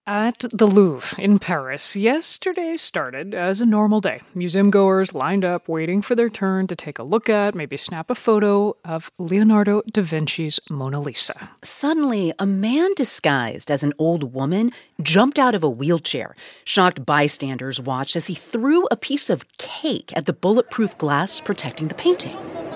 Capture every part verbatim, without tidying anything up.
At the Louvre in Paris, yesterday started as a normal day. Museum goers lined up waiting for their turn to take a look at, maybe snap a photo of Leonardo da Vinci's Mona Lisa. Suddenly, a man disguised as an old woman jumped out of a wheelchair. Shocked bystanders watched as he threw a piece of cake at the bulletproof glass protecting the painting.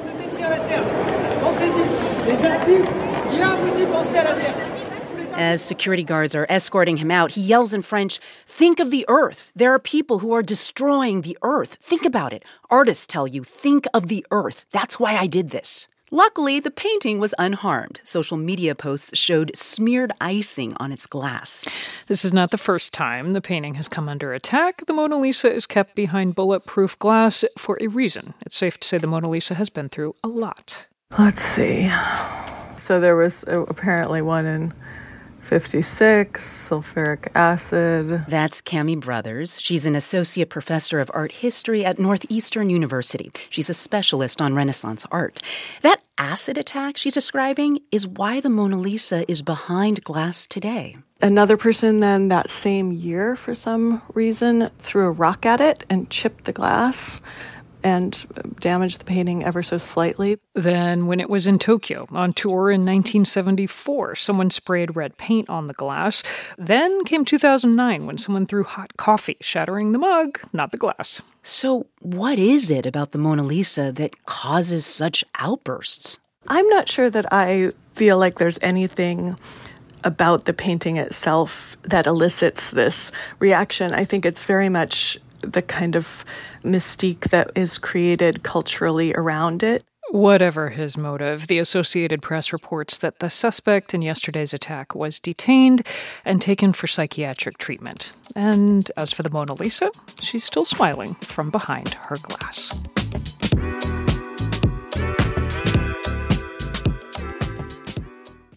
As security guards are escorting him out, he yells in French, "Think of the earth. There are people who are destroying the earth. Think about it. Artists tell you, think of the earth. That's why I did this." Luckily, the painting was unharmed. Social media posts showed smeared icing on its glass. This is not the first time the painting has come under attack. The Mona Lisa is kept behind bulletproof glass for a reason. It's safe to say the Mona Lisa has been through a lot. Let's see. So there was apparently one in fifty-six, sulfuric acid. That's Cami Brothers. She's an associate professor of art history at Northeastern University. She's a specialist on Renaissance art. That acid attack she's describing is why the Mona Lisa is behind glass today. Another person then that same year, for some reason, threw a rock at it and chipped the glass and damaged the painting ever so slightly. Then, when it was in Tokyo on tour in nineteen seventy-four, someone sprayed red paint on the glass. Then came two thousand nine, when someone threw hot coffee, shattering the mug, not the glass. So what is it about the Mona Lisa that causes such outbursts? I'm not sure that I feel like there's anything about the painting itself that elicits this reaction. I think it's very much the kind of mystique that is created culturally around it. Whatever his motive, the Associated Press reports that the suspect in yesterday's attack was detained and taken for psychiatric treatment. And as for the Mona Lisa, she's still smiling from behind her glass.